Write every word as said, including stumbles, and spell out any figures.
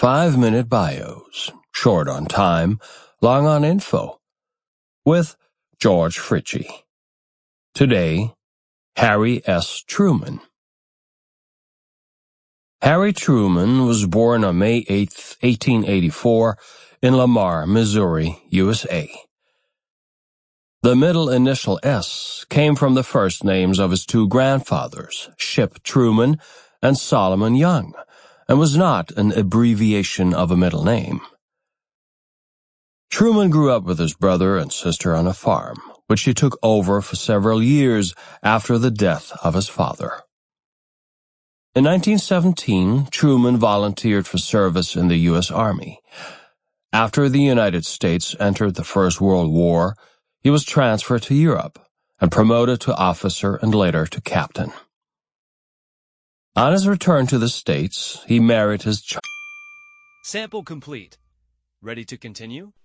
Five-minute bios, short on time, long on info, with George Fritchie. Today, Harry S. Truman. Harry Truman was born on May eighth, eighteen eighty-four, in Lamar, Missouri, U S A. The middle initial S came from the first names of his two grandfathers, Ship Truman and Solomon Young, and was not an abbreviation of a middle name. Truman grew up with his brother and sister on a farm, which he took over for several years after the death of his father. In nineteen seventeen, Truman volunteered for service in the U S Army. After the United States entered the First World War, he was transferred to Europe and promoted to officer and later to captain. On his return to the States, he married his child. Sample complete. Ready to continue?